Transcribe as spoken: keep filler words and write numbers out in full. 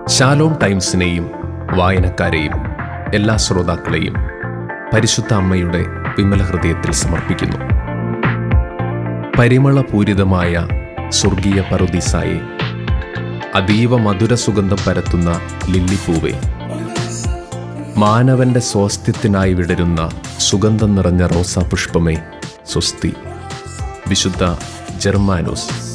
ശാലോം ടൈംസിനെയും വായനക്കാരെയും എല്ലാ ശ്രോതാക്കളെയും പരിശുദ്ധ അമ്മയുടെ വിമല ഹൃദയത്തിൽ സമർപ്പിക്കുന്നു. പരിമളപൂരിതമായ സ്വർഗീയ പറുദീസായെ, അതീവ മധുര സുഗന്ധം പരത്തുന്ന ലില്ലിപ്പൂവേ, മാനവന്റെ സ്വാസ്ഥ്യത്തിനായി വിടരുന്ന സുഗന്ധം നിറഞ്ഞ റോസാപുഷ്പമേ, സ്വസ്തി. വിശുദ്ധ ജർമാനോസ്.